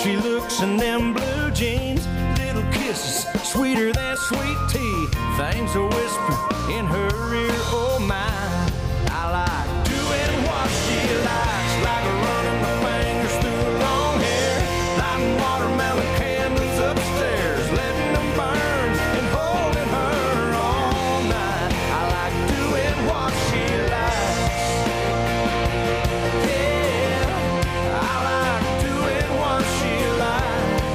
she looks in them blue jeans. Little kisses, sweeter than sweet tea. Things a whisper in her ear, oh my. I like doing what she likes, like running my fingers through her long hair, lighting watermelon candles upstairs, letting them burn and holding her all night. I like doing what she likes. Yeah, I like doing what she likes.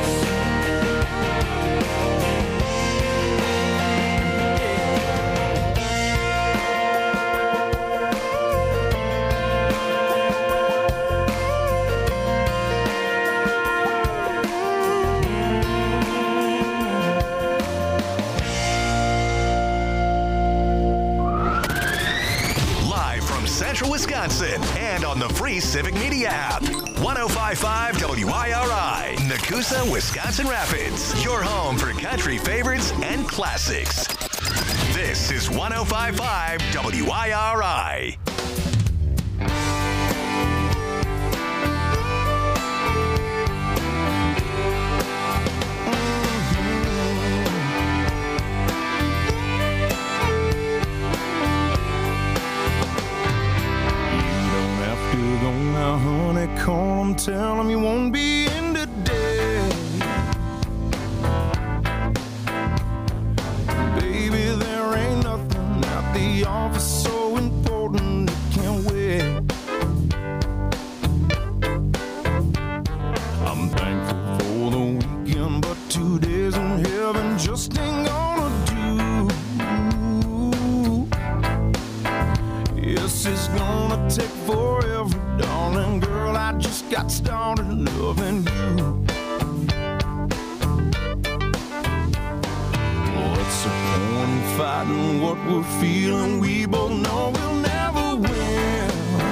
Live from Central Wisconsin and on the free Civic Media app. 105.5 WIRI, Nakusa, Wisconsin Rapids. Your home for country favorites and classics. This is 105.5 WIRI. Honey, call him, tell him you won't be in today. Baby, there ain't nothing at the office so important it can't wait. I'm thankful for the weekend, but 2 days in heaven just ain't gonna do. Yes, it's gonna take forever, darling girl, I just got started loving you. What's the point in fighting what we're feeling? We both know we'll never win.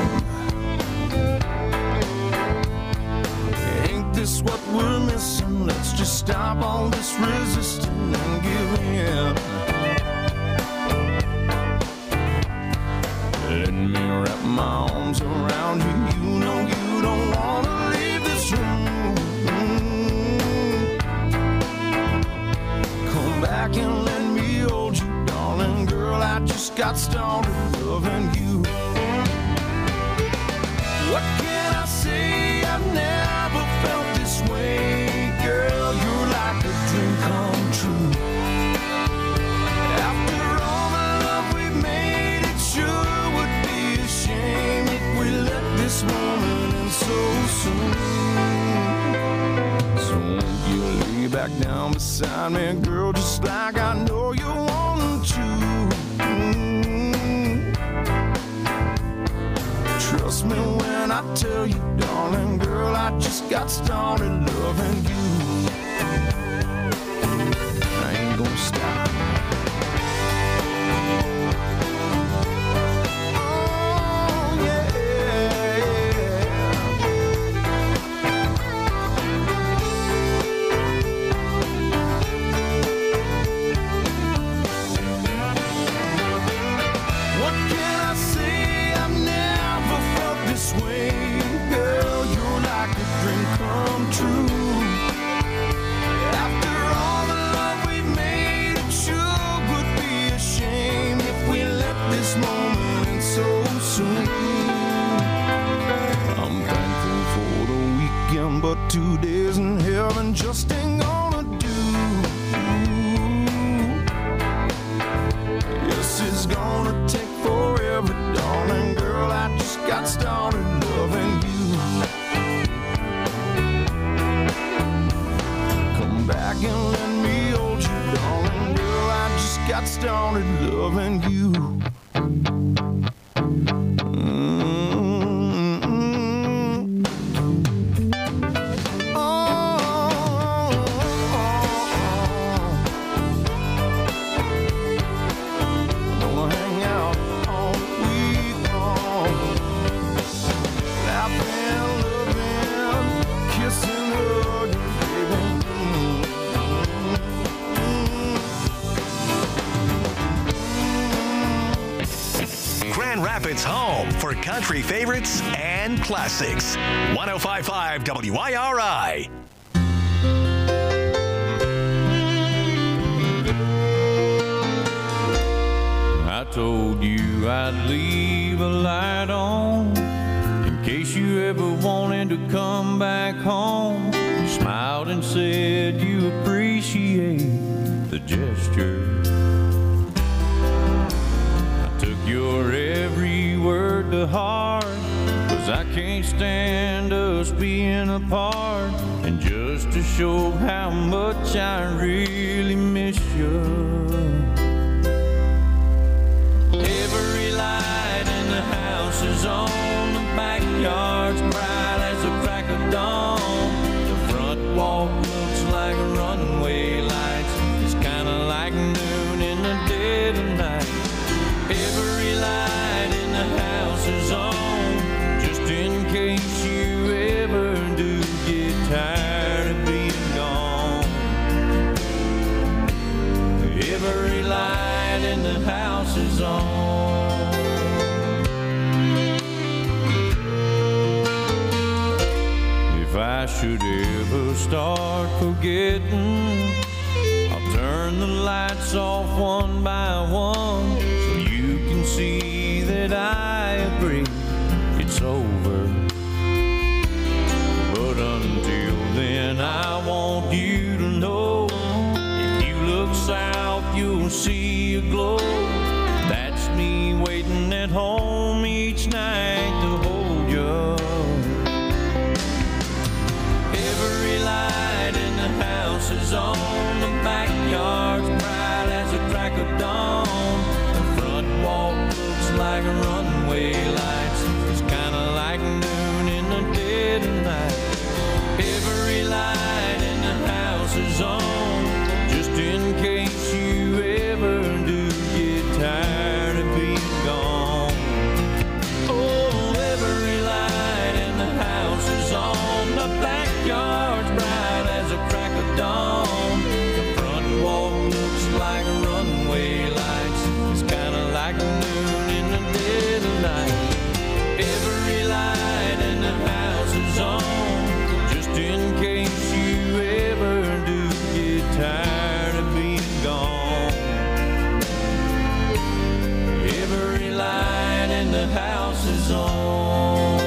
Ain't this what we're missing? Let's just stop all this resisting and give in. Let me wrap my arms around you. You know you don't wanna leave this room. Come back and let me hold you, darling girl. I just got started loving you. What can I say? I've never felt this way, girl. You're like a dream come true. After all the love we've made, it sure would be a shame if we let this moment end so soon. So won't you lay back down beside me, girl, just like I know you want to. Trust me when I tell you, darling girl, I just got started loving you. I ain't gonna stop. But 2 days in heaven just ain't gonna do. Yes, it's gonna take forever, darling girl. I just got started loving you. Come back and let me hold you, darling girl. I just got started loving you. Rapids' home for country favorites and classics. 105.5 WIRI. told you I'd leave a light on in case you ever wanted to come back home. You smiled and said you appreciate the gesture. I took your every word to heart, 'cause I can't stand us being apart. And just to show how much I really miss you, every light in the house is on, the backyard's bright as a crack of dawn. The front walk looks like runway lights, it's kinda like noon in the dead of night. Every light in the house is on, just in case you ever do get tired of being gone. Every light in the house is on. If I should ever start forgetting, I'll turn the lights off one by one, so you can see that I agree it's over. But until then, I want you to know, if you look south, you'll see a glow. That's me waiting at home each night to hold you. Every light in the house is on, the backyard's bright as a crack of dawn. The front walk looks like runway lights, it's kinda like noon in the dead of night. Every light in the house is on, just in case you ever do get tired of being gone. Oh, every light in the house is on, the backyard's bright as a crack of dawn. The front walk looks like runway lights, it's kinda like noon in the dead of night. Every light in the house is on, just in case you ever do get tired of being gone. Every light in the house is on.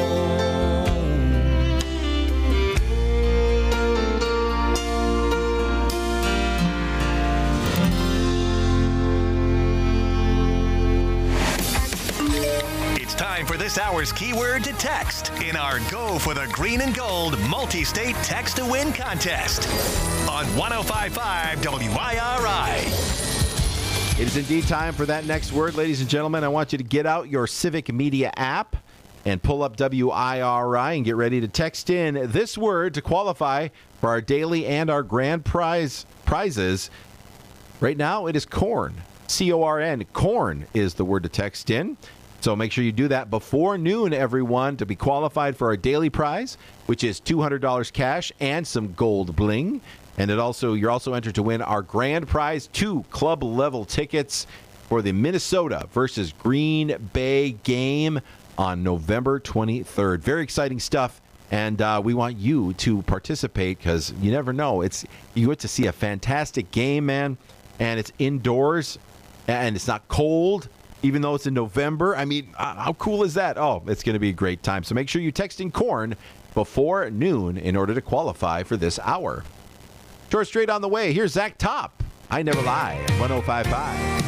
It's time for this hour's keyword to text in our Go for the Green and Gold multi-state text to win contest on 105.5 WIRI. It is indeed time for that next word, ladies and gentlemen. I want you to get out your Civic Media app and pull up WIRI and get ready to text in this word to qualify for our daily and our grand prizes. Right now, it is corn. C-O-R-N. Corn is the word to text in. So make sure you do that before noon, everyone, to be qualified for our daily prize, which is $200 cash and some gold bling. And you're also entered to win our grand prize, 2 club-level tickets for the Minnesota versus Green Bay game on November 23rd. Very exciting stuff, and we want you to participate because you never know. You get to see a fantastic game, man, and it's indoors, and it's not cold, even though it's in November. I mean, how cool is that? Oh, it's going to be a great time. So make sure you text in corn before noon in order to qualify for this hour. Short straight on the way. Here's Zach Top. I Never Lie at 105.5.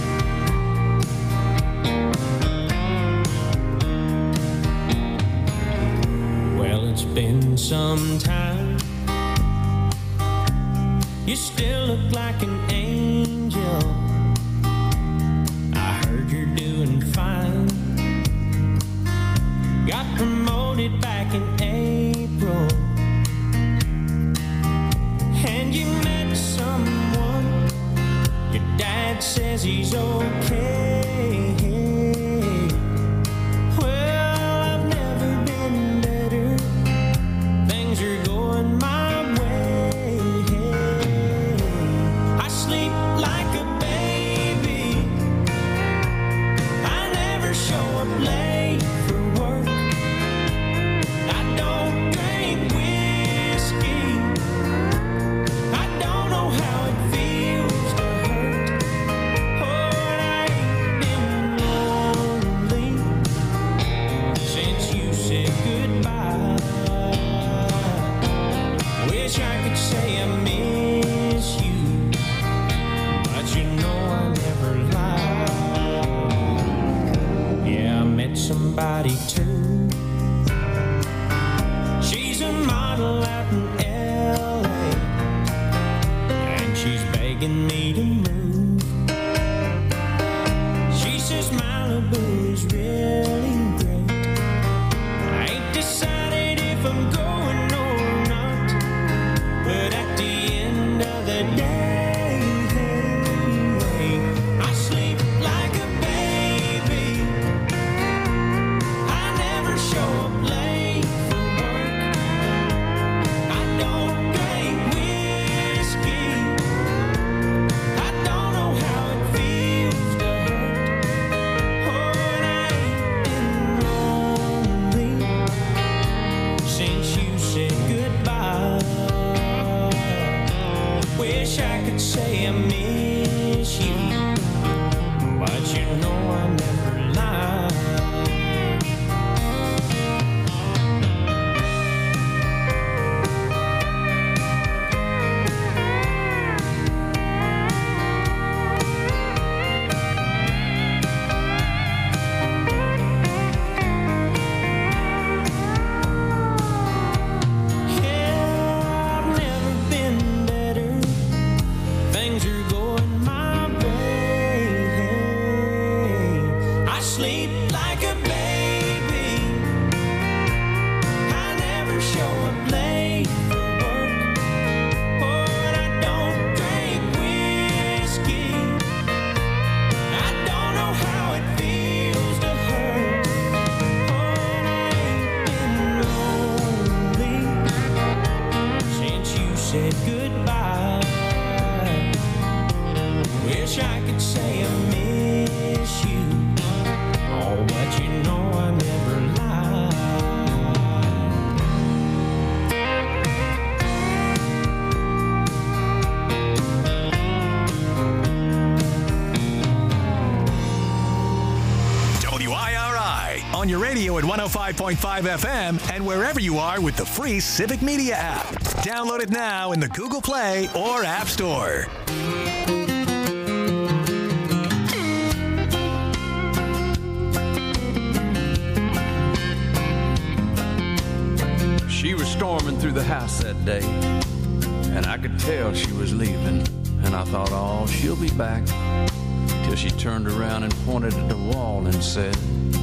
Well, it's been some time. You still look like an angel. I heard you're doing fine. Got promoted back in April. And you met someone. Your dad says he's okay. Well, I've never been better. Things are going my way. I sleep like a baby. somebody too. She's a model out in L.A. and she's begging me to move. She says Malibu is really great. I ain't decided if I'm going or not, but at the end of the day, I sleep like a baby. I never show up late for work. I don't drink whiskey. I don't know how it feels to hurt. Oh, and I ain't been lonely since you said goodbye. Wish I could say I miss you, but you know I never lie. Yeah, I've never been better. Things are going my way. I sleep like a baby. I never show up late for work. Oh, and I don't drink whiskey. I don't know how it feels to hurt. Oh, and I ain't been lonely since you said goodbye. Wish I could say I miss you. Oh, but you know I never lie. WIRI on your radio at 105.5 FM and wherever you are with the free Civic Media app. Download it now in the Google Play or App Store. She was storming through the house that day, and I could tell she was leaving. And I thought, oh, she'll be back. Till she turned around and pointed at the wall and said,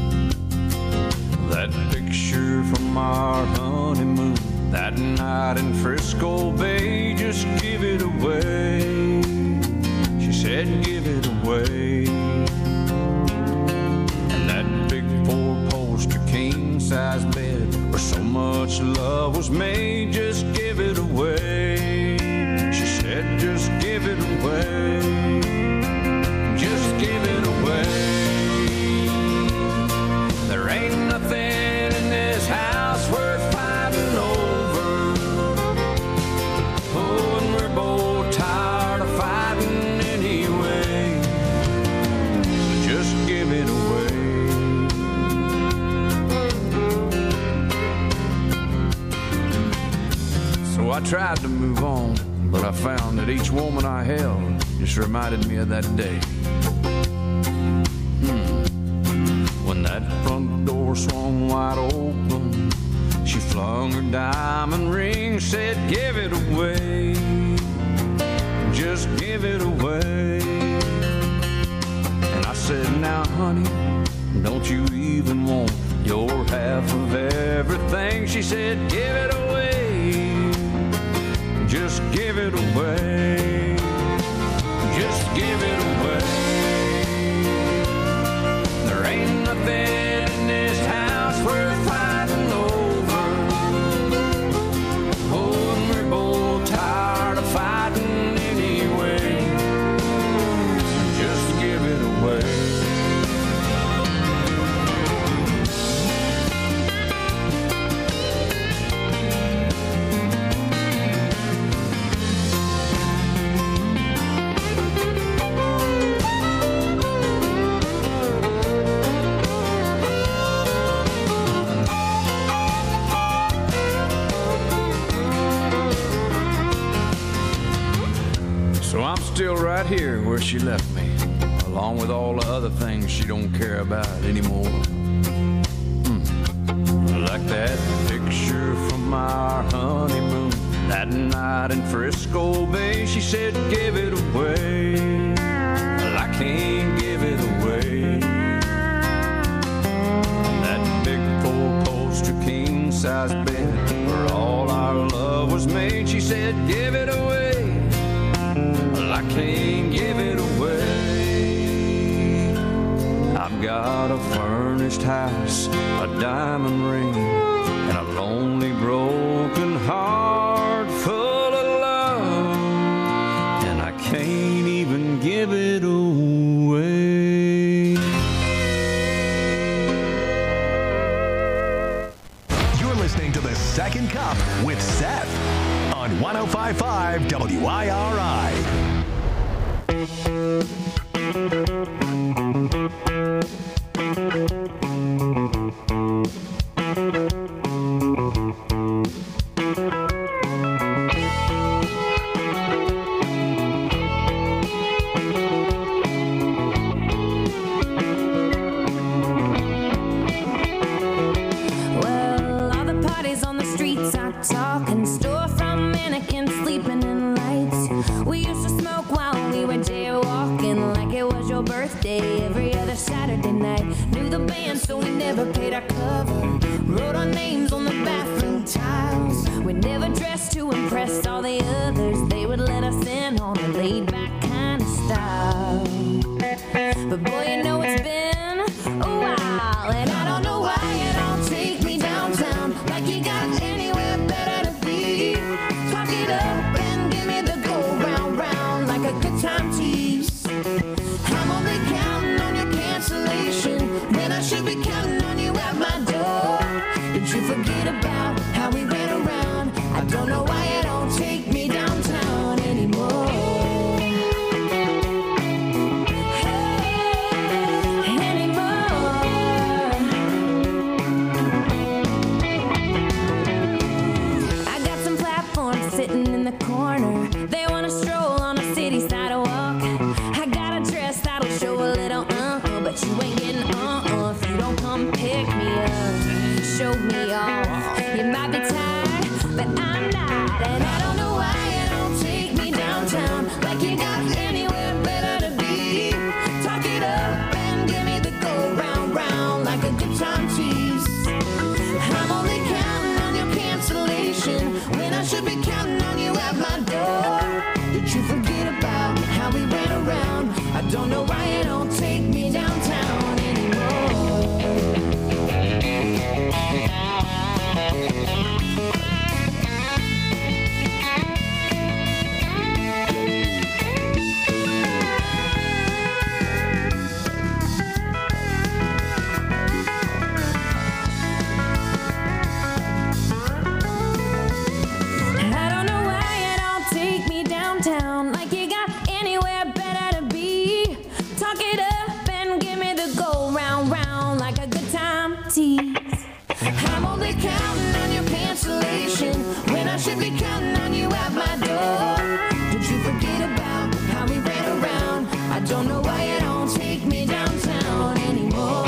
that picture from our honeymoon, that night in Frisco Bay, just give it away. She said, give it away. And that big four-poster king-size bed where so much love was made, just give it away. She said, just give it away. Just give it away. There ain't nothing in this house worth fighting over. Oh, and we're both tired of fighting anyway. So just give it away. So I tried to move on, but I found that each woman I held just reminded me of that day. When that front door swung wide open, she flung her diamond ring, said, give it away. Just give it away. And I said, now, honey, don't you even want your half of everything? She said, give it away. Just give it away. Just give it away. There ain't nothing in this house worth fighting over. Oh, and we're both tired of fighting anyway. Just give it away. So I'm still right here where she left me, along with all the other things she don't care about anymore. that picture from our honeymoon. That night in Frisco Bay, she said, give it away. Well, I can't give it away. That big four-poster king-size bed where all our love was made, she said, give it away. Well, I can't give it away. I've got a furnished house, a diamond ring, and a lonely broken heart full of love, and I can't even give it away. You're listening to The Second Cup with Seth on 105.5 WIRI. Well, all the parties on the streets are talking, storefront mannequins sleeping in lights. We used to smoke while we were jaywalking, like it was your birthday every other Saturday night. Knew the band, so we never paid our cover. Wrote our names on the bathroom tiles. We never dressed to impress all the others. They would let us in on a laid-back kind of style. But boy, you know it's been a while, and I don't know why you don't take me downtown like you got anywhere better to be. Talk it up and give me the go round round like a good time tease. I'm only counting on your cancellation when I should be counting on you at my door. Did you forget about how we ran around? I don't know why you don't take me downtown anymore. Sitting in the corner, they want to stroll on a city sidewalk. I got a dress that'll show a little but you ain't getting if you don't come pick me up, show me off. You might be tired, but I'm not, and I don't know why you don't take me downtown like you got anywhere better to be. Talk it up and give me the go round round like a good time tease. I'm only counting on your cancellation when I should be counting on you at my door. Did you forget about how we ran around? I don't know why you don't take me downtown anymore. Like you got anywhere better to be. Talk it up and give me the go round round like a good time tease. I'm only counting on your cancellation when I should be counting on you at my door. Did you forget about how we ran around? I don't know why you don't take me downtown anymore.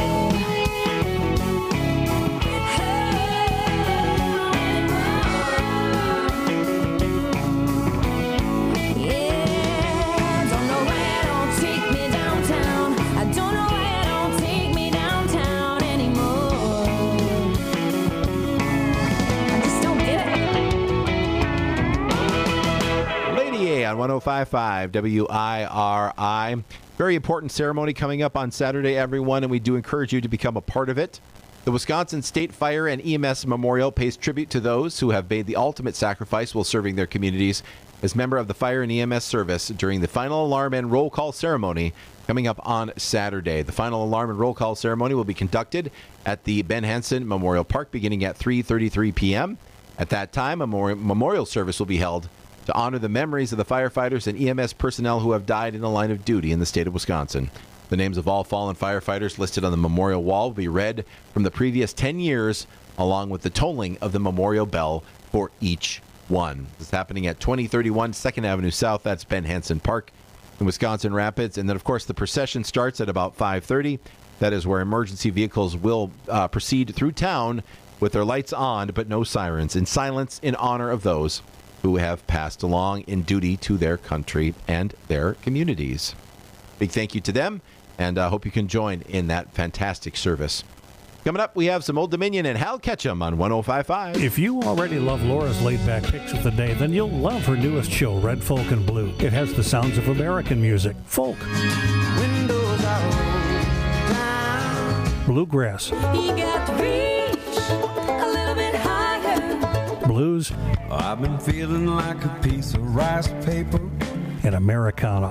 On 105.5 WIRI. Very important ceremony coming up on Saturday, everyone, and we do encourage you to become a part of it. The Wisconsin State Fire and EMS Memorial pays tribute to those who have made the ultimate sacrifice while serving their communities as member of the Fire and EMS service during the final alarm and roll call ceremony coming up on Saturday. The final alarm and roll call ceremony will be conducted at the Ben Hansen Memorial Park beginning at 3:33 p.m. At that time, a memorial service will be held to honor the memories of the firefighters and EMS personnel who have died in the line of duty in the state of Wisconsin. The names of all fallen firefighters listed on the memorial wall will be read from the previous 10 years, along with the tolling of the memorial bell for each one. This is happening at 2031 2nd Avenue South. That's Ben Hansen Park in Wisconsin Rapids. And then, of course, the procession starts at about 5:30. That is where emergency vehicles will proceed through town with their lights on but no sirens, in silence in honor of those who have passed along in duty to their country and their communities. Big thank you to them, and I hope you can join in that fantastic service. Coming up, we have some Old Dominion and Hal Ketchum on 105.5. If you already love Laura's laid-back picks of the day, then you'll love her newest show, Red Folk and Blue. It has the sounds of American music, folk, Windows are rolled down. bluegrass, You got to reach a little bit higher. blues, I've been feeling like a piece of rice paper. and Americana.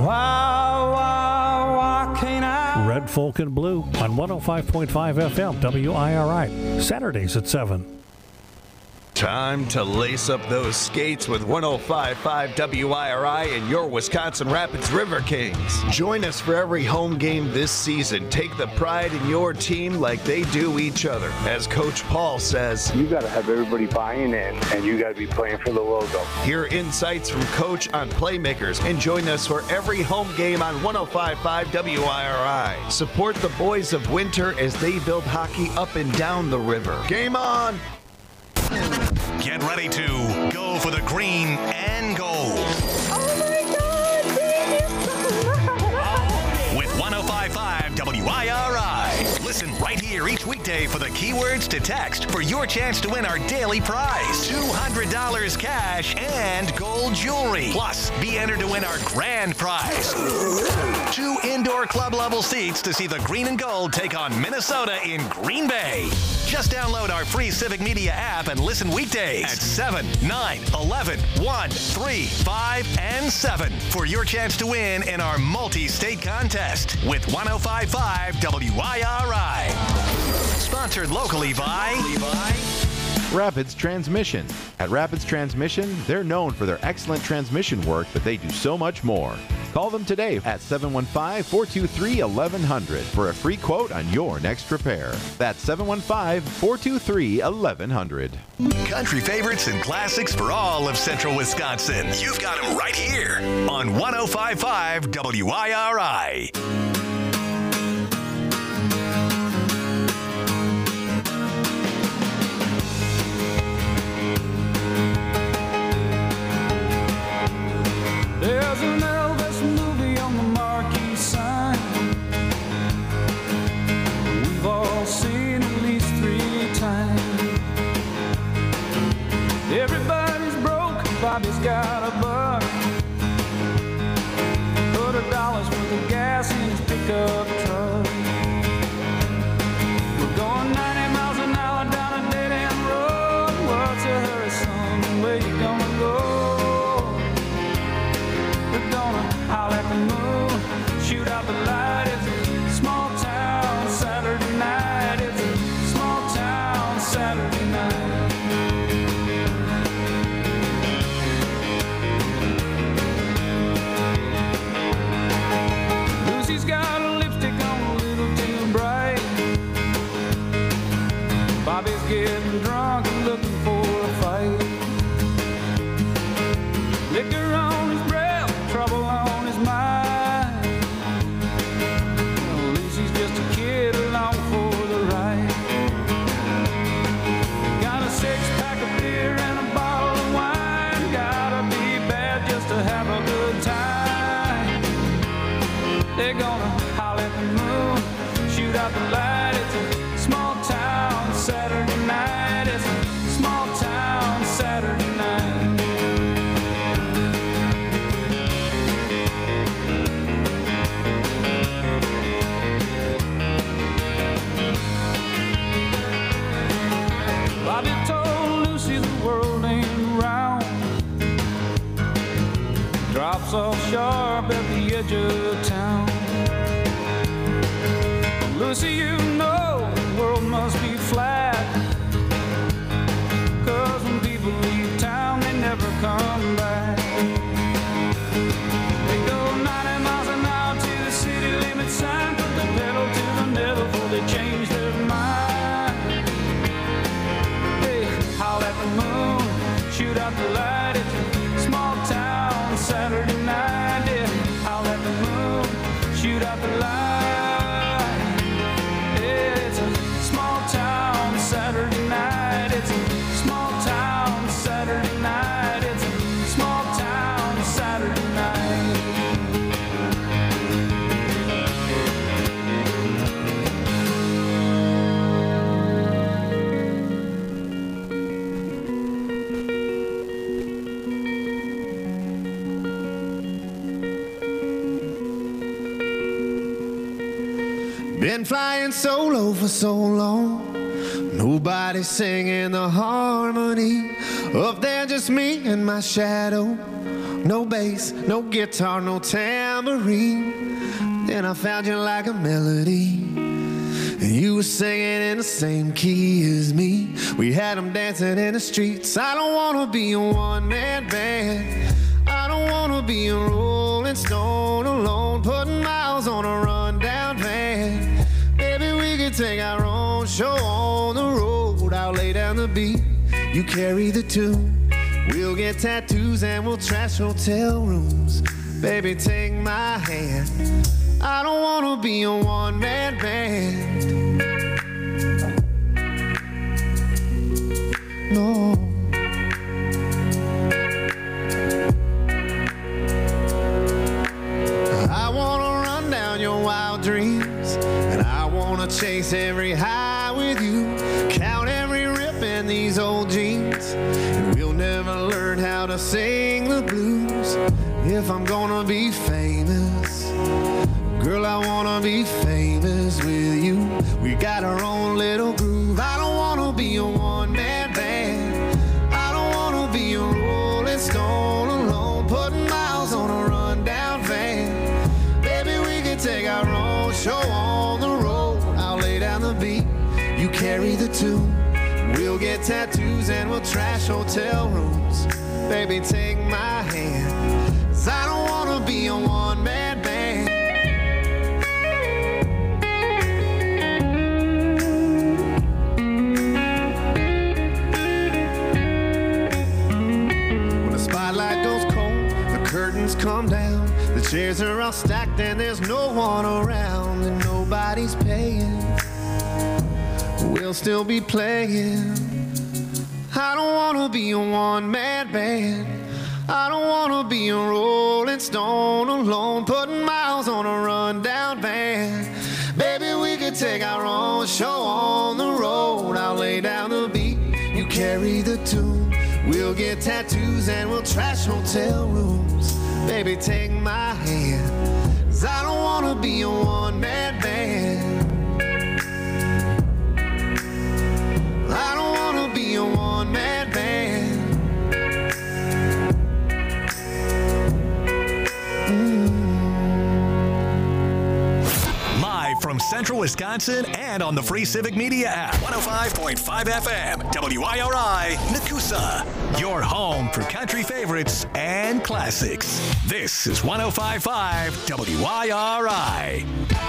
Why can't I? Red Folk and Blue on 105.5 FM WIRI, Saturdays at 7. Time to lace up those skates with 105.5 WIRI and your Wisconsin Rapids River Kings. Join us for every home game this season. Take the pride in your team like they do each other. As Coach Paul says, You got to have everybody buying in, and you got to be playing for the logo. hear insights from Coach on playmakers and join us for every home game on 105.5 WIRI. Support the boys of Winter as they build hockey up and down the river. Game on! Get ready to go for the green and gold. With 105.5 WIRI. Listen right here each weekday for the keywords to text for your chance to win our daily prize. $200 cash and gold jewelry. Plus, be entered to win our grand prize. 2 indoor club level seats to see the green and gold take on Minnesota in Green Bay. Just download our free Civic Media app and listen weekdays at 7, 9, 11, 1, 3, 5, and 7 for your chance to win in our multi-state contest with 105.5 WIRI. Sponsored locally by Rapids Transmission. At Rapids Transmission, they're known for their excellent transmission work, but they do so much more. Call them today at 715-423-1100 for a free quote on your next repair. That's 715-423-1100. Country favorites and classics for all of central Wisconsin. You've got them right here on 105.5 WIRI. There's an Elvis movie on the marquee sign. We've all seen at least 3 times. Everybody's broke, Bobby's got a buck. Put $1 worth of gas in his pickup truck. We're going 90 miles an hour down a dead-end road. What's a hurry, son? Where you gonna go? We're gonna holler at the moon, shoot out the light. It's a small town Saturday night. It's a small town Saturday night. Lucy's got a lipstick on a little too bright. Bobby's getting drunk and looking for a fight. Liquor on his breath, trouble on his mind. Well, Lucy's just a kid along for the ride. Got a 6-pack of beer and a bottle of wine. Gotta be bad just to have a good time. They're gonna holler at the moon, shoot out the light. It's a small town Saturday night. It's a small town Saturday night. Bobby told Lucy the world ain't round. Drops off sharp at the edge of town. Lucy, you know the world must be flat. 'Cause when people leave town, they never come back. They go 90 miles an hour to the city limit sign. Put the pedal to the metal before they change their mind. They holler at the moon, shoot out the light. It's a small town Saturday night. Yeah, holler at the moon, shoot out the light. Been flying solo for so long. Nobody singing the harmony. Up there just me and my shadow. No bass, no guitar, no tambourine. Then I found you like a melody. And you were singing in the same key as me. We had them dancing in the streets. I don't want to be a one-man band. I don't want to be a Rolling Stone alone, putting miles on a rundown van. Maybe we could take our own show on the road. I'll lay down the beat, you carry the tune. We'll get tattoos and we'll trash hotel rooms. Baby, take my hand. I don't want to be a one-man band. No. I want to run down your wild dreams, and I want to chase every high with you, count every rip in these old jeans, and we'll never learn how to sing the blues. If I'm gonna be famous, girl, I wanna be famous with you. We got our own little groove. I don't wanna be a one-man band. I don't wanna be a Rolling Stone alone, putting miles on a rundown van. Baby, we can take our own show on the road. I'll lay down the beat, you carry the tune. We'll get tattoos and we'll trash hotel rooms. Baby, take my hand, 'cause I don't wanna be a one-man band. Curtains come down, the chairs are all stacked and there's no one around and nobody's paying. We'll still be playing. I don't wanna be a one-man band. I don't wanna be a Rolling Stone alone, putting miles on a rundown van. Baby, we could take our own show on the road. I'll lay down the beat, you carry the tune. We'll get tattoos and we'll trash hotel rooms. Baby, take my hand, 'cause I don't wanna be a one-man band. I don't wanna be a one-man band. Live from Central Wisconsin and on the free Civic Media app. 105.5 FM, WIRI, Nakusa. Your home for country favorites and classics. This is 105.5 WIRI.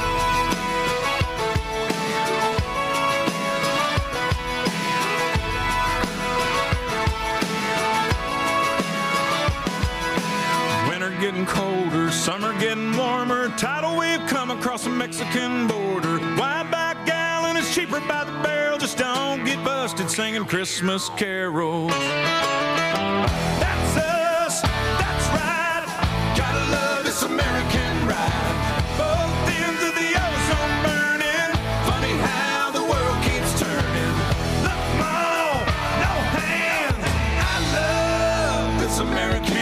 Winter getting colder, summer getting warmer. Tidal wave come across the Mexican border. Wide back gallon is cheaper by the barrel. Just don't get busted singing Christmas carols. That's us, that's right. Gotta love this American ride. Both ends of the ozone burning. Funny how the world keeps turning. Look, Mom, no hands. I love this American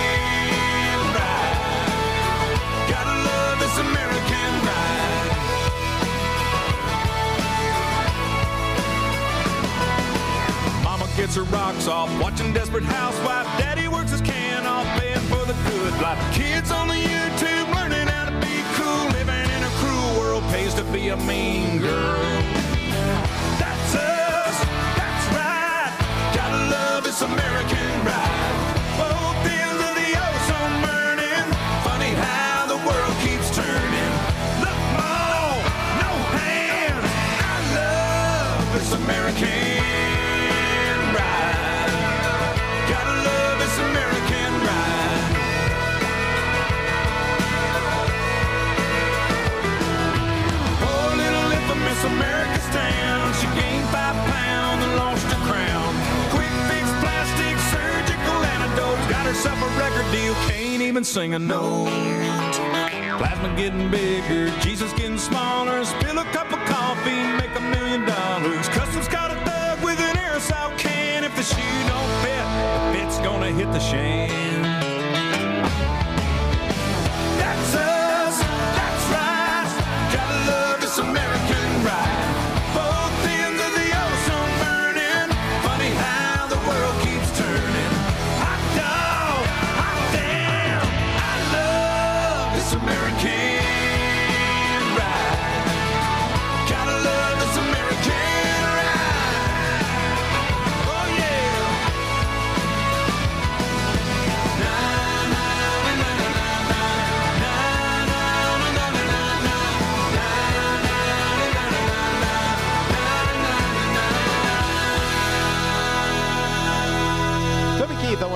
ride. Gotta love this American ride. Mama gets her rocks off watching Desperate Housewife. Daddy works his can off paying for the good life. Kids on the YouTube learning how to be cool. Living in a cruel world pays to be a mean girl. That's us, that's right. Gotta love this American ride. Both ends of the ozone burning. Funny how the world keeps turning. Look, Mom, no hands. I love this American ride. Gotta love this American ride. Poor little infamous America's town. She gained 5 pounds and lost her crown. Quick fix, plastic, surgical antidotes. Got herself a record deal, can't even sing a note. Plasma getting bigger, Jesus getting smaller. Spill a cup of coffee, make $1 million. Customs got a thug with an aerosol can. If the shoe don't fit, the fit's gonna hit the shan. That's us, that's right. Gotta love this America.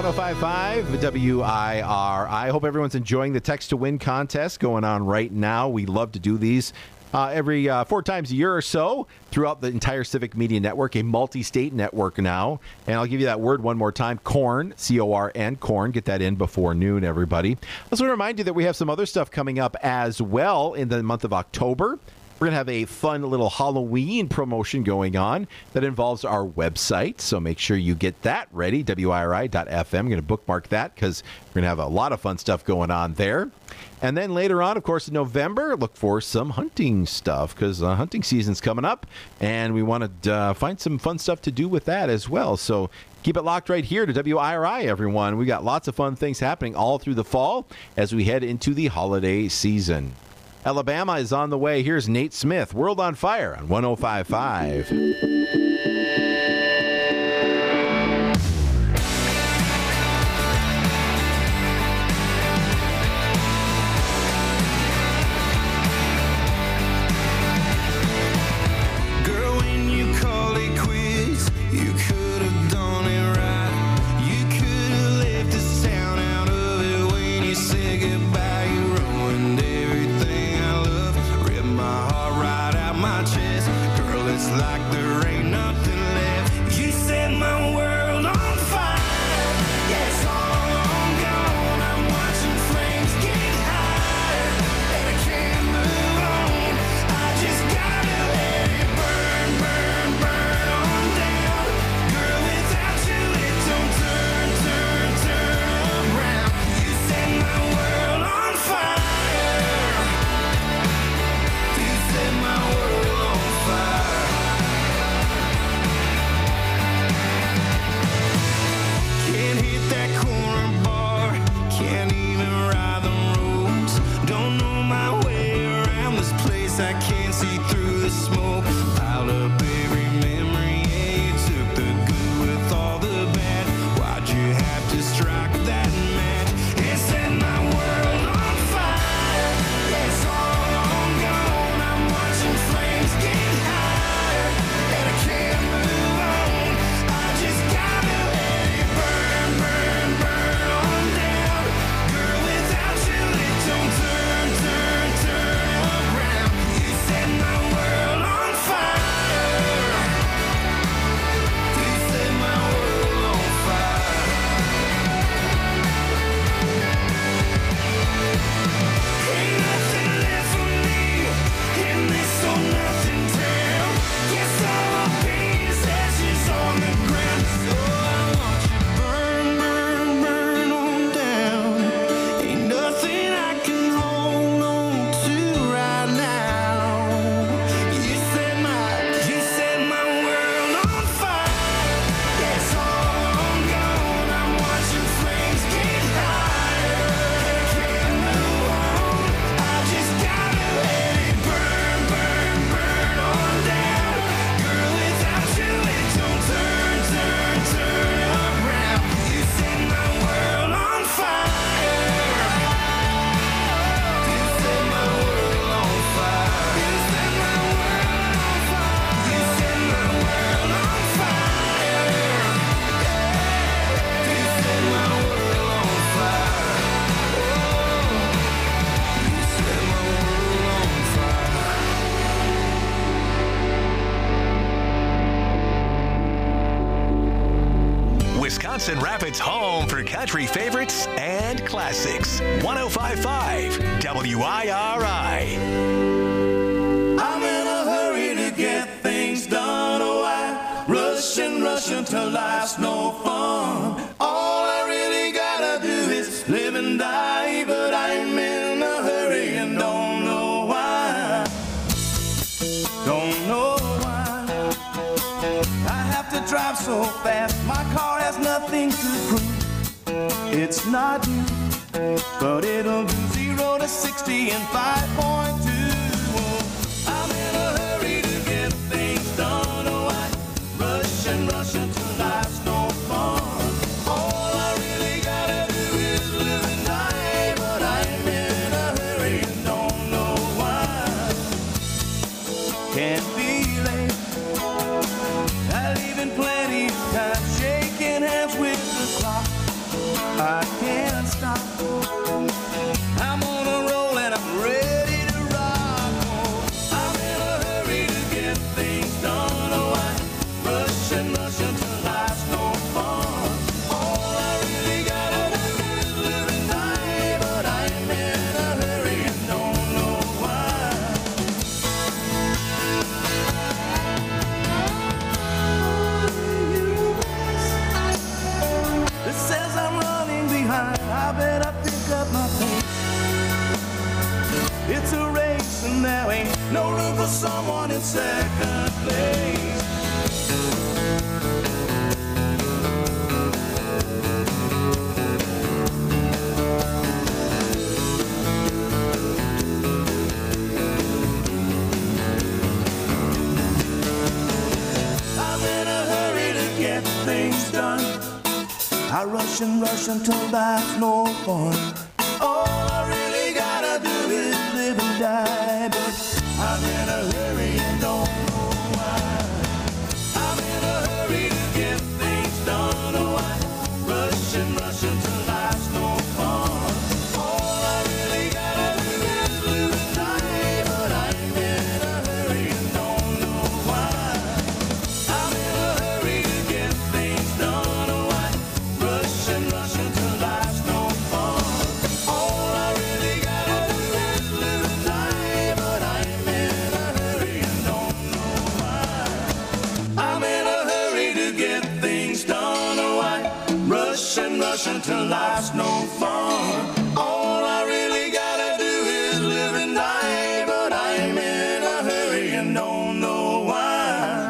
105.5 WIRI. I hope everyone's enjoying the Text to Win contest going on right now. We love to do these every 4 times a year or so throughout the entire Civic Media Network, a multi-state network now. And I'll give you that word one more time, CORN, C-O-R-N, CORN. Get that in before noon, everybody. I also want to remind you that we have some other stuff coming up as well in the month of October. We're going to have a fun little Halloween promotion going on that involves our website. So make sure you get that ready, WIRI.FM. I'm going to bookmark that because we're going to have a lot of fun stuff going on there. And then later on, of course, in November, look for some hunting stuff because hunting season's coming up. And we want to find some fun stuff to do with that as well. So keep it locked right here to WIRI, everyone. We got lots of fun things happening all through the fall as we head into the holiday season. Alabama is on the way. Here's Nate Smith, World on Fire on 105.5. Wisconsin Rapids' home for country favorites and classics. 105.5 WIRI. I'm in a hurry to get things done. Oh, I rush until life's no fun. All I really gotta do is live and die, but I'm in a hurry and don't know why. Don't know why. I have to drive so fast. My car has nothing to prove. It's not new, but it'll do 0 to 60 in 5.2. I'm in a hurry to get things done. Oh, I rush until life's no fun. All I really gotta do is live and die, but I'm in a hurry and don't know why. Can't be late. I leave in plenty of time, shaking hands with the clock. done. I rush and rush until that's no fun. All I really gotta do is live and die, but I'm in a hurry and don't know why. I'm in a hurry to get things done. Oh, I rush and rush until life's no fun. All I really gotta do is live and die, but I'm in a hurry and don't know why. I'm in a hurry to get things done. Oh, I rush and rush until life's no fun. All I really gotta do is live and die, but I'm in a hurry and don't know why. I'm in a hurry to get things done. Oh, I rush and rush until life's no fun. All I really gotta do is live and die, but I'm in a hurry and don't know why.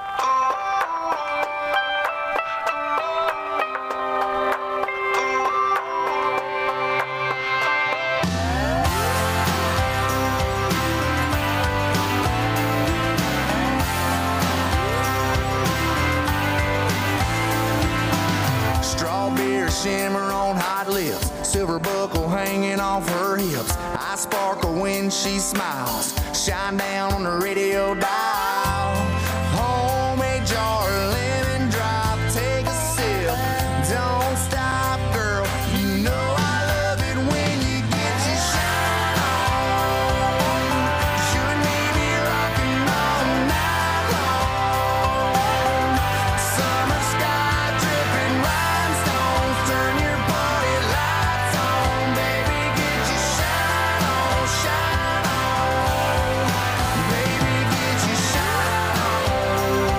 Strawberry shimmer on hot lips, silver buckle hanging off her hips. I sparkle when she smiles, shine down on the radio dial. Homemade jar, lemon drop, take a sip. Don't stop, girl. You know I love it when you get your shine on. You and me be rocking all night long. Summer sky dripping, rhinestones turn your body lights on. Baby, get your shine on, shine on. Baby, get your shine on.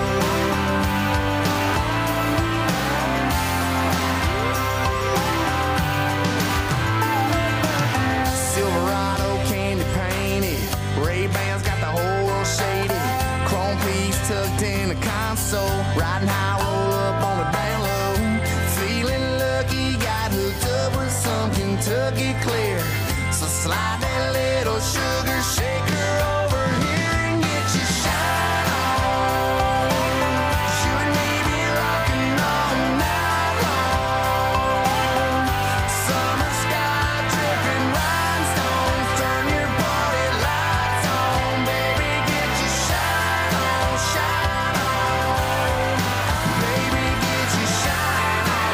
Silverado candy painted, Ray-Bans got the whole world shaded. Chrome piece tucked in the console, riding high, roll up on the down low. Feeling lucky, got hooked up with some Kentucky Clear. So slide that little sugar shaker over here and get your shine on. You and me be rocking all night long. Summer sky dripping, rhinestones turn your body lights on. Baby, get your shine on, shine on. Baby, get your shine on.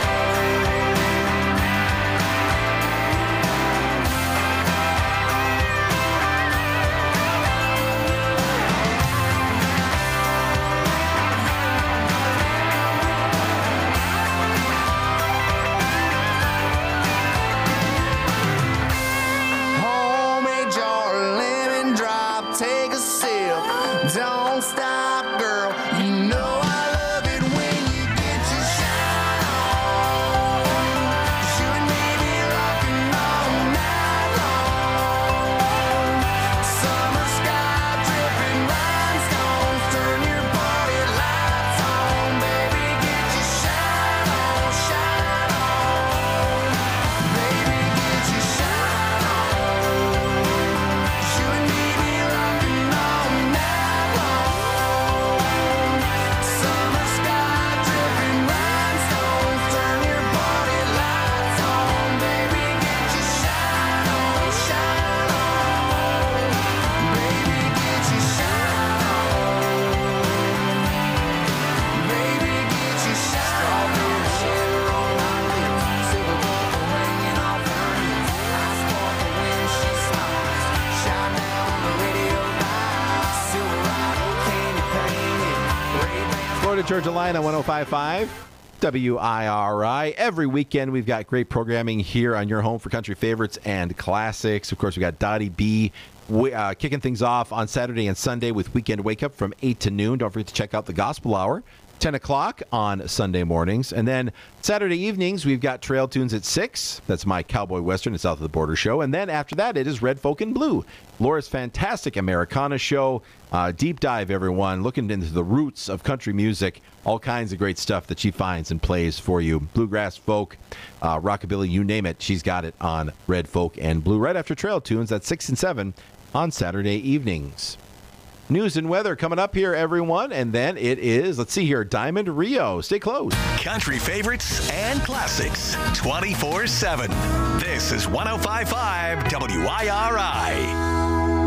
Homemade jar, lemon drop, take a sip. Don't stop, girl. You know I love it when you get your shine on. You and me be rocking all night long. Summer sky dripping, rhinestones turn your body lights on. Baby, get your shine on, shine on. Baby, get your shine on. You and me be rocking all night long. Summer sky dripping, rhinestones turn your body lights on. Baby, get your shine on, shine on. Baby, get your shine on. Baby, get your shine on. Shimmer on my lips, silver buckle hanging off her hips. I sparkle when she smiles, shine down on the radio dial. Silverado candy painted, Ray-Bans. Florida Georgia Line on 105.5 WIRI. Every weekend, we've got great programming here on your home for country favorites and classics. Of course, we got Dottie B kicking things off on Saturday and Sunday with Weekend Wake Up from 8 to noon. Don't forget to check out the Gospel Hour, 10 o'clock on Sunday mornings. And then Saturday evenings, we've got Trail Tunes at 6. That's my Cowboy Western and South of the Border show. And then after that, it is Red Folk and Blue, Laura's fantastic Americana show. Deep dive, everyone, looking into the roots of country music. All kinds of great stuff that she finds and plays for you. Bluegrass, folk, rockabilly, you name it. She's got it on Red Folk and Blue right after Trail Tunes at 6 and 7 on Saturday evenings. News and weather coming up here, everyone. And then it is, let's see here, Diamond Rio. Stay close. Country favorites and classics 24/7. This is 105.5 WIRI.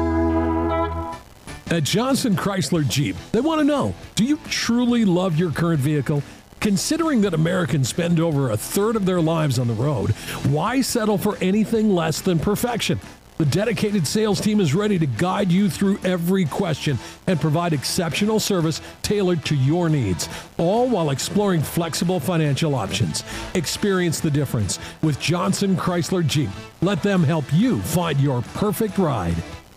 At Johnson Chrysler Jeep, they want to know, do you truly love your current vehicle? Considering that Americans spend over a third of their lives on the road, why settle for anything less than perfection? The dedicated sales team is ready to guide you through every question and provide exceptional service tailored to your needs, all while exploring flexible financial options. Experience the difference with Johnson Chrysler Jeep. Let them help you find your perfect ride.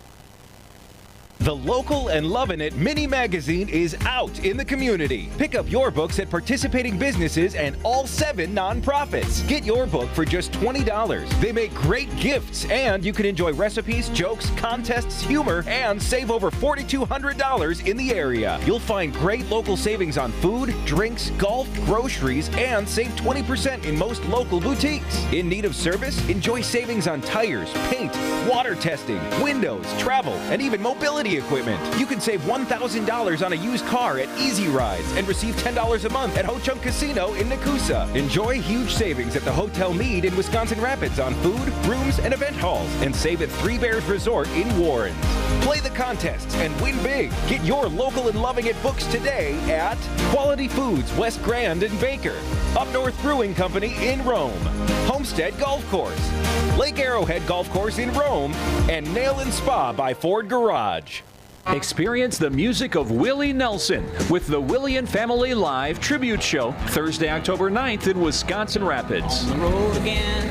The Local and Lovin' It mini magazine is out in the community. Pick up your books at participating businesses and all 7 nonprofits. Get your book for just $20. They make great gifts, and you can enjoy recipes, jokes, contests, humor, and save over $4,200 in the area. You'll find great local savings on food, drinks, golf, groceries, and save 20% in most local boutiques. In need of service? Enjoy savings on tires, paint, water testing, windows, travel, and even mobility equipment. You can save $1,000 on a used car at Easy Rides and receive $10 a month at Ho Chunk Casino in Nakusa. Enjoy huge savings at the Hotel Mead in Wisconsin Rapids on food, rooms, and event halls, and save at Three Bears Resort in Warrens. Play the contests and win big. Get your Local and Loving It books today at Quality Foods, West Grand and Baker, Up North Brewing Company in Rome, Homestead Golf Course, Lake Arrowhead Golf Course in Rome, and Nail and Spa by Ford Garage. Experience the music of Willie Nelson with the Willie and Family Live Tribute Show, Thursday, October 9th in Wisconsin Rapids. On the road again.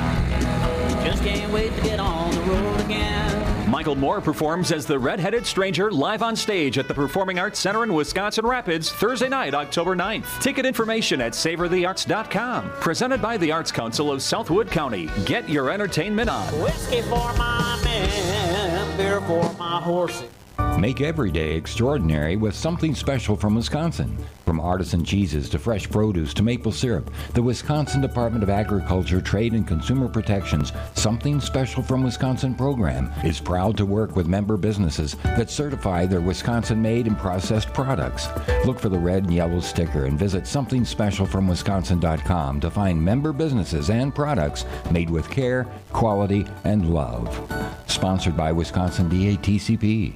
Just can't wait to get on the road again. Michael Moore performs as the Red-Headed Stranger live on stage at the Performing Arts Center in Wisconsin Rapids, Thursday night, October 9th. Ticket information at savorthearts.com. Presented by the Arts Council of Southwood County. Get your entertainment on. Whiskey for my men, beer for my horses. Make every day extraordinary with something special from Wisconsin. From artisan cheeses to fresh produce to maple syrup, the Wisconsin Department of Agriculture, Trade and Consumer Protection's Something Special from Wisconsin program is proud to work with member businesses that certify their Wisconsin-made and processed products. Look for the red and yellow sticker and visit somethingspecialfromwisconsin.com to find member businesses and products made with care, quality, and love. Sponsored by Wisconsin DATCP.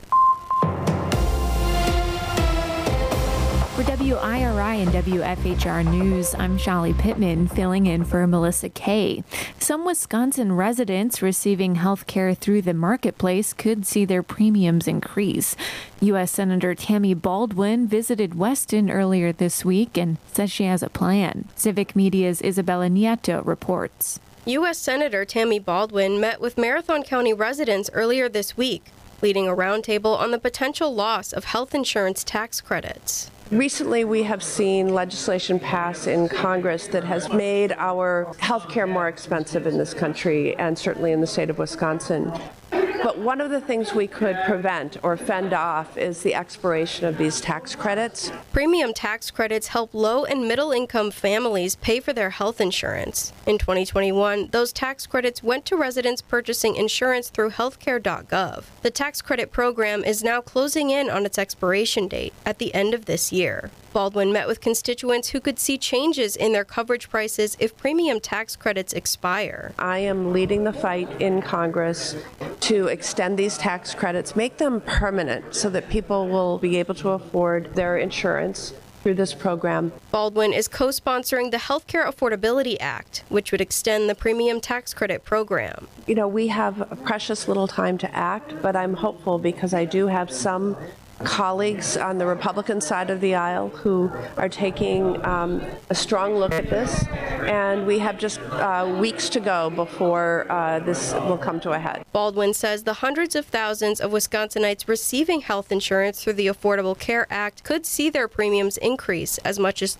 For WIRI and WFHR News, I'm Shali Pittman, filling in for Melissa Kay. Some Wisconsin residents receiving health care through the marketplace could see their premiums increase. U.S. Senator Tammy Baldwin visited Weston earlier this week and says she has a plan. Civic Media's Isabella Nieto reports. U.S. Senator Tammy Baldwin met with Marathon County residents earlier this week, leading a roundtable on the potential loss of health insurance tax credits. Recently, we have seen legislation pass in Congress that has made our health care more expensive in this country and certainly in the state of Wisconsin. But one of the things we could prevent or fend off is the expiration of these tax credits. Premium tax credits help low and middle income families pay for their health insurance. In 2021, those tax credits went to residents purchasing insurance through healthcare.gov. The tax credit program is now closing in on its expiration date at the end of this year. Baldwin met with constituents who could see changes in their coverage prices if premium tax credits expire. I am leading the fight in Congress to extend these tax credits, make them permanent so that people will be able to afford their insurance through this program. Baldwin is co-sponsoring the Healthcare Affordability Act, which would extend the premium tax credit program. You know, we have a precious little time to act, but I'm hopeful because I do have some colleagues on the Republican side of the aisle who are taking a strong look at this, and we have just weeks to go before this will come to a head. Baldwin says the hundreds of thousands of Wisconsinites receiving health insurance through the Affordable Care Act could see their premiums increase as much as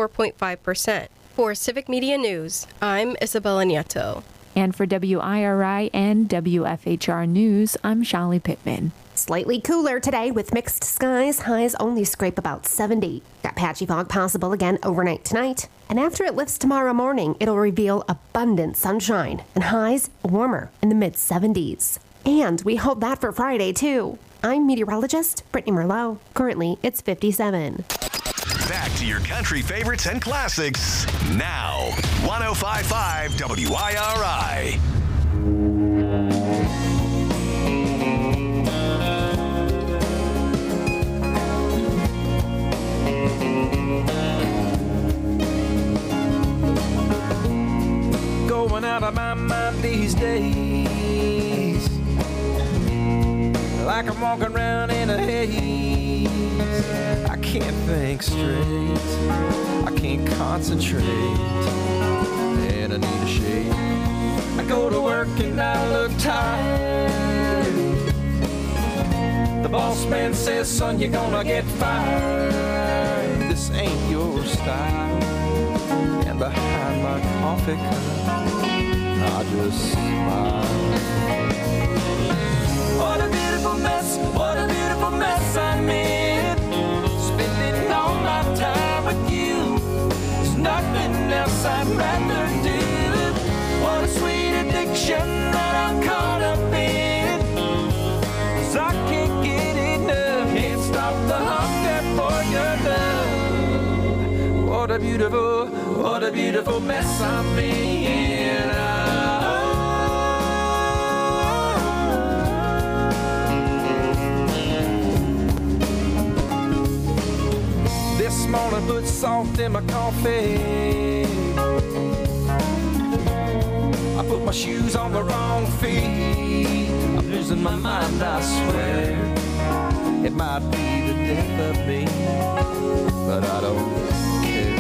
34.5%. For Civic Media News, I'm Isabella Nieto. And for WIRI and WFHR News, I'm Shali Pittman. Slightly cooler today with mixed skies. Highs only scrape about 70. Got patchy fog possible again overnight tonight. And after it lifts tomorrow morning, it'll reveal abundant sunshine and highs warmer in the mid-70s. And we hope that for Friday, too. I'm meteorologist Brittany Merlot. Currently, it's 57. Back to your country favorites and classics now. 105.5 WIRI. Going out of my mind these days, like I'm walking around in a haze. I can't think straight, I can't concentrate, and I need a shade. I go to work and I look tired. The boss man says, son, you're gonna get fired. This ain't your style. And behind my coffee cup, I just smile. What a beautiful mess I'm in. Spending all my time with you. There's nothing else I'd rather do. What a sweet addiction that I'm caught up in. 'Cause I can't get enough. Can't stop the hunger for your love. What a beautiful mess I'm in. This morning put salt in my coffee. I put my shoes on the wrong feet. I'm losing my mind, I swear. It might be the death of me, but I don't care.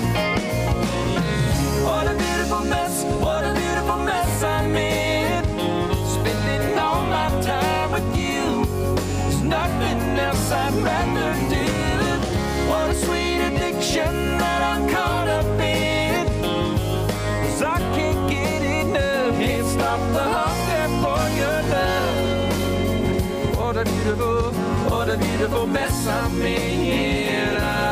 What a beautiful mess I'm in. Spending all my time with you. There's nothing else I'd rather do. What a sweet addiction that I'm caught up in. 'Cause I can't get enough. Can't stop the hunger for your love. What a beautiful mess I'm in.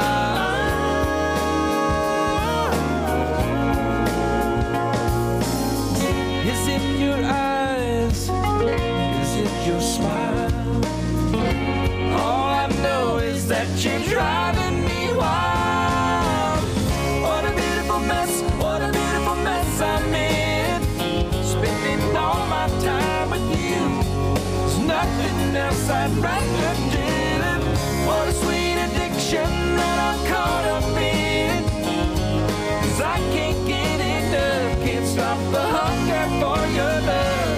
Is it your eyes? Is it your smile? All I know is that you're driving me wild. What a beautiful mess I'm in. Spending all my time with you. There's nothing else I'd rather do. What a sweet addiction that I'm caught up in. 'Cause I can't get enough. Can't stop the hunger for your love.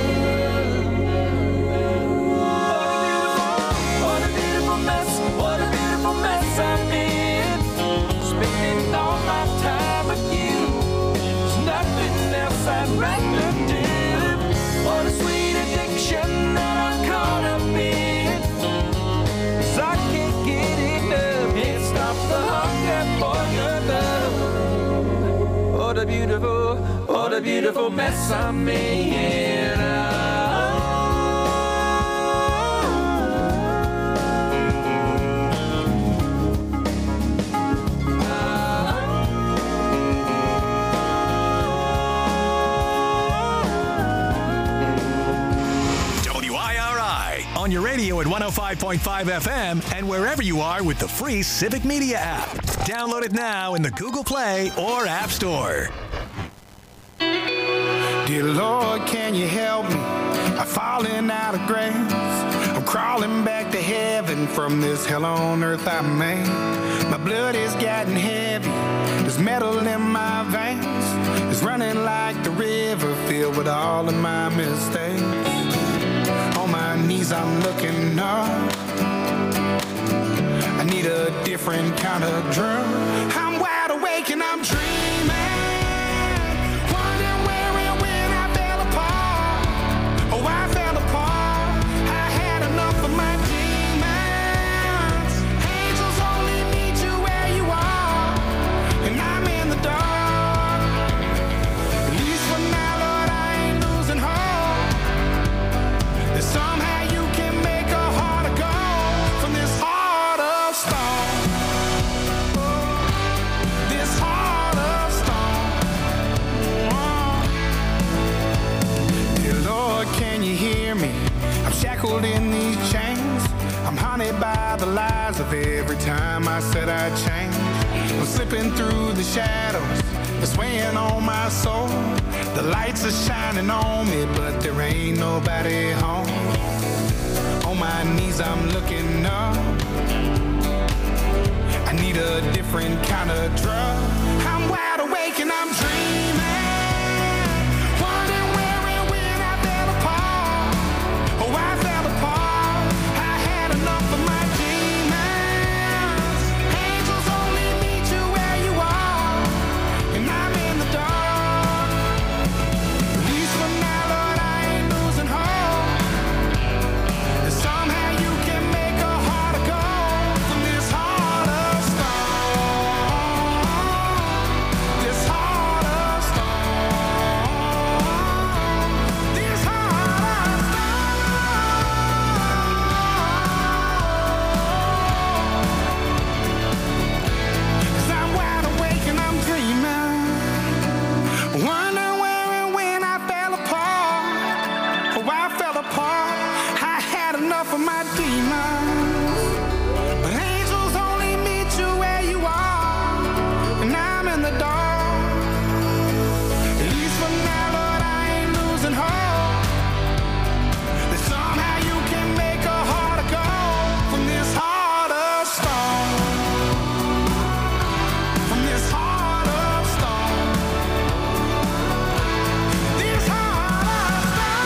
What a beautiful mess I'm in. Spending all my time with you. There's nothing else I'd rather do. What a sweet addiction that I'm caught up in. 'Cause I can't get enough. Can't stop the hunger for your love. What a beautiful mess I'm in. On your radio at 105.5 FM and wherever you are with the free Civic Media app. Download it now in the Google Play or App Store. Dear Lord, can you help me? I'm falling out of grace. I'm crawling back to heaven from this hell on earth I made. My blood is getting heavy. There's metal in my veins. It's running like the river filled with all of my mistakes. On my knees I'm looking up. I need a different kind of drum. I'm wide awake and I'm dreaming. Wondering where and when I fell apart. Oh, I fell apart. I had enough of my demons. Angels only meet you where you are. And I'm in the dark. At least for now, Lord, I ain't losing hope. That somehow you can make a heart of gold from this heart of stone. This heart of the lies of every time I said I'd change. I'm slipping through the shadows, it's weighing on my soul. The lights are shining on me, but there ain't nobody home. On my knees I'm looking up, I need a different kind of drug. I'm wide awake and I'm dreaming, wondering where and when I fell apart. Oh, I fell apart, I had enough of my demons. Angels only meet you where you are, and I'm in the dark. At least for now, Lord, I ain't losing hope. And somehow you can make a heart of gold from this heart of stone. This heart of stone. This heart of stone. 'Cause I'm wide awake and I'm dreaming, wondering where and when I fell apart. Oh, I fell apart, I had enough of my demons. But angels only meet you where you are, and I'm in the dark. At least for now, Lord, I ain't losing hope. That somehow you can make a heart of gold from this heart of stone. From this heart of stone. This heart of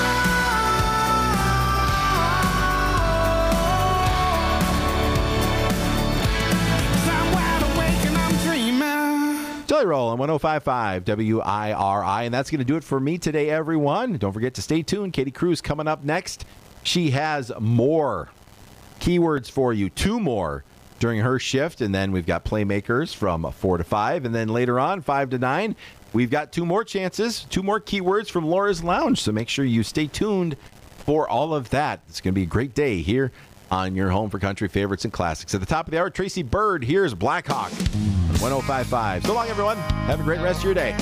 stone. 'Cause I'm wide awake and I'm dreaming. Jelly Roll on 105.5 WIRI. And that's going to do it for me today, everyone. Don't forget to stay tuned. Katie Cruz coming up next. She has more keywords for you, 2 more during her shift. And then we've got Playmakers from 4 to 5. And then later on, 5 to 9, we've got 2 more chances, 2 more keywords from Laura's Lounge. So make sure you stay tuned for all of that. It's going to be a great day here on your home for country favorites and classics. At the top of the hour, Tracy Bird. Here's Black Hawk on 105.5. So long, everyone. Have a great rest of your day.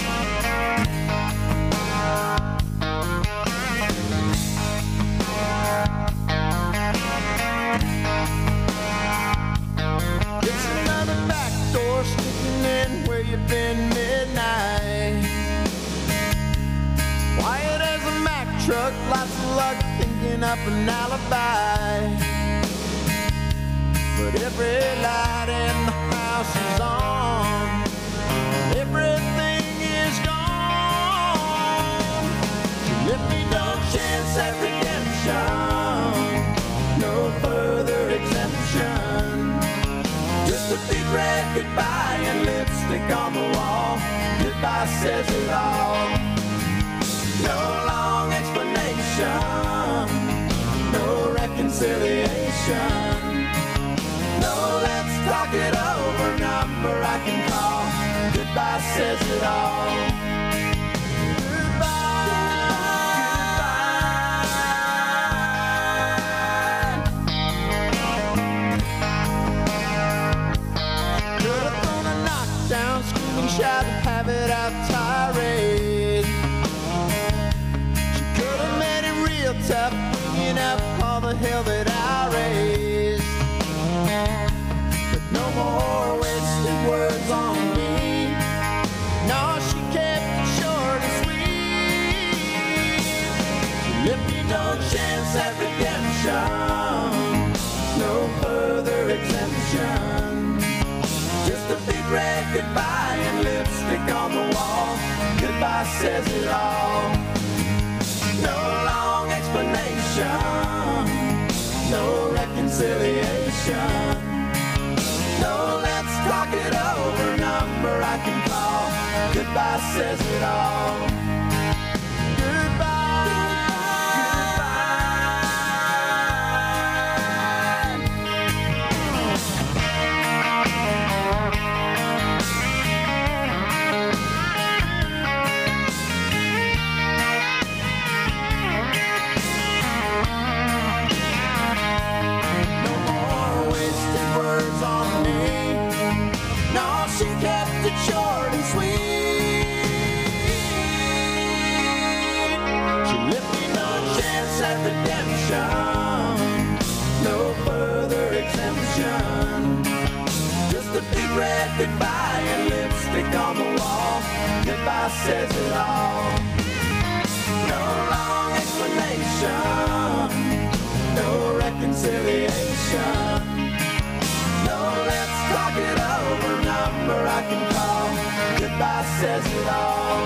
It's another back door sneaking in where you've been midnight. Quiet as a Mack truck, lots of luck thinking up an alibi. But every light in the house is on, everything is gone. Let me no chance at redemption, no further exemption. Just a big red goodbye and lipstick on the wall. Goodbye says it all. No long explanation, no reconciliation. No, let's talk it over, number I can call. Goodbye says it all. Could have thrown a knockdown, screaming, shout, have it out tirade. She could have made it real tough, bringing up all the hell that I raised. But no more wasted words on me. No, she kept it short and sweet. She left me no chance at redemption, no further exemption. Just a big red goodbye and lipstick on the wall. Goodbye says it all. No long explanation, no reconciliation. No, let's talk it over, number I can call. Goodbye says it all. Short and sweet. She left me no chance at redemption, no further exemption. cigarette, goodbye, and lipstick on the wall. Goodbye says it all. No long explanation, no reconciliation. No, let's talk it over, number I can call. Goodbye says it all.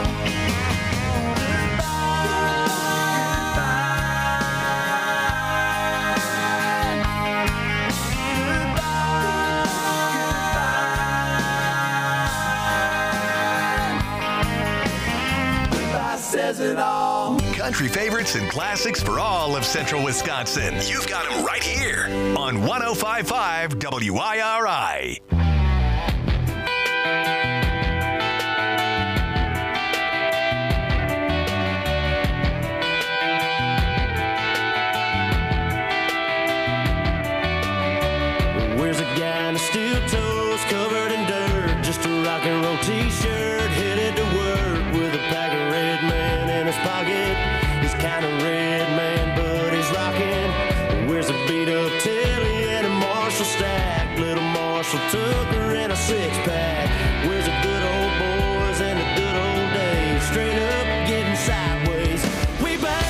Says it all. Country favorites and classics for all of Central Wisconsin. You've got them right here on 105.5 WIRI. Where's a guy in steel toes covered in dirt? Just a rock and roll t-shirt, headed to work with a pack of red man in his pocket. He's kind of red man, but he's rocking. Where's a beat up Tilly and a Marshall stack? Little Marshall took her in a six-pack. Where's the good old boys and the good old days? Straight up getting sideways. We back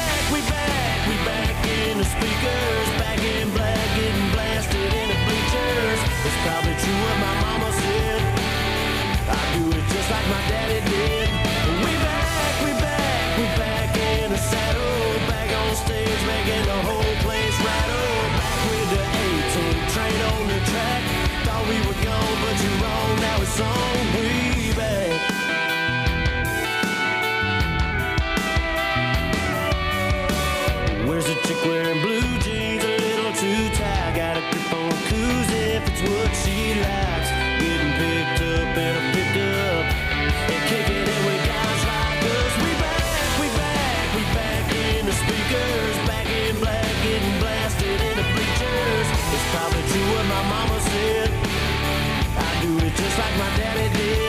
in the speakers, back in black, getting blasted in the bleachers. It's probably true what my mama said. I do it just like my daddy did. We back in the saddle, back on stage, making the whole place rattle. Back with the 18 train on the track. Thought we were gone, but you're wrong. Now it's on. We back. Where's the chick wearing blue jeans, a little too tight? Got a grip on coos if it's what she likes. Getting picked up in a pickup and kicking it with guys like us. We back in the speakers, back in black, getting blasted in the bleachers. It's probably true what my mama said. I do it just like my daddy did.